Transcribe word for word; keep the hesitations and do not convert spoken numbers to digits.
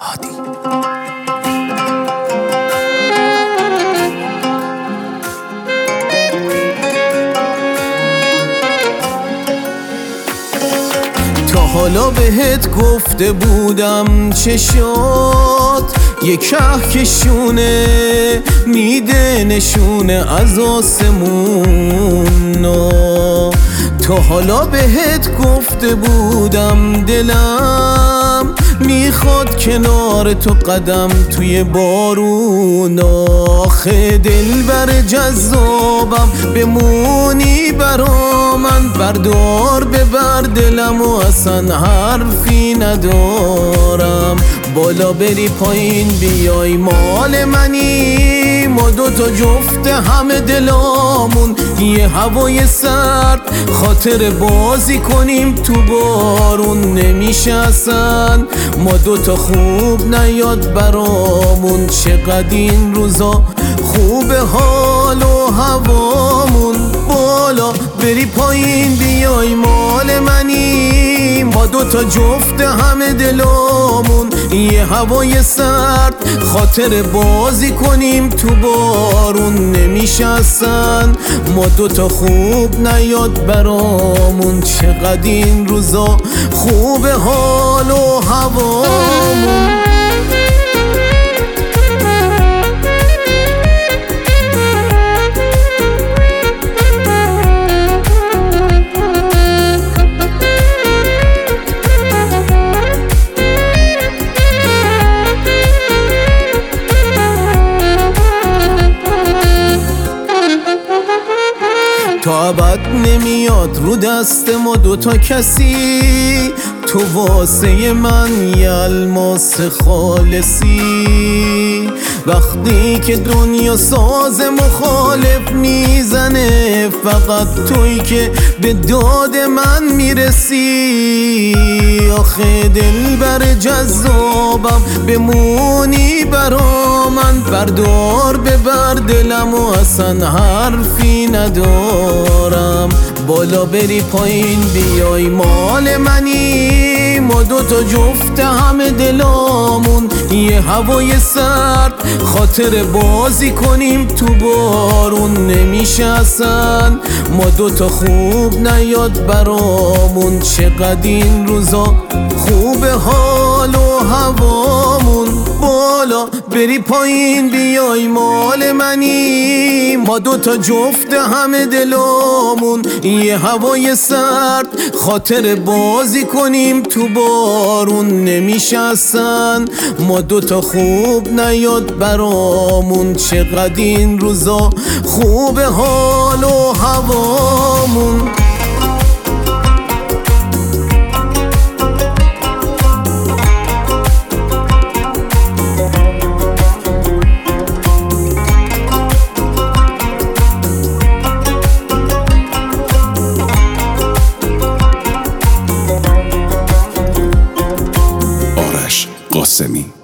هادی. تا حالا بهت گفته بودم چشات یه کهکشونه میده نشونه از آسمونا. تا حالا بهت گفته بودم دلم میخواد کنار تو قدم توی بارون. آخه دلبر جذابم بمونی برا من، بردار ببر دلم و اصلا حرفی ندارم. بالا بری پایین بیای مال منی، ما دوتا جفت همه دلامون. یه هوای سرد خاطر بازی کنیم تو بارون. نمیشه اصلا ما دوتا خوب نیاد برامون. چقدر این روزا خوبه حال و هوامون. بالا بری پایین بیای مال منی، ما دوتا جفت همه دلامون. یه هوای سرد خاطر بازی کنیم تو بارون. نمیشه اصلا ما دوتا خوب نیاد برامون. چقدر این روزا خوبه حال و هوامون. تا ابد نمیاد رو دست ما دوتا کسی، تو واسه من یه الماس خالصی. وقتی که دنیا ساز مخالف میزنه، فقط تویی که به داد من میرسی. آخه دلبر جذابم بمونی برا من، بردار ببر دلم و اصلا حرفی ندارم. بالا بری پایین بیای مال منی، ما دوتا جفت همه دلامون. یه هوای سرد خاطر بازی کنیم تو بارون. نمیشه اصلا ما دوتا خوب نیاد برامون. چقدر این روزا خوبه حال و هوامون. بالا بری پایین بیای مال منی، ما دوتا جفت همه دلامون. یه هوای سرد خاطر بازی کنیم تو بارون. نمیشه اصلا ما دوتا خوب نیاد برامون. چقدر این روزا خوبه حال و هوامون. قاسمی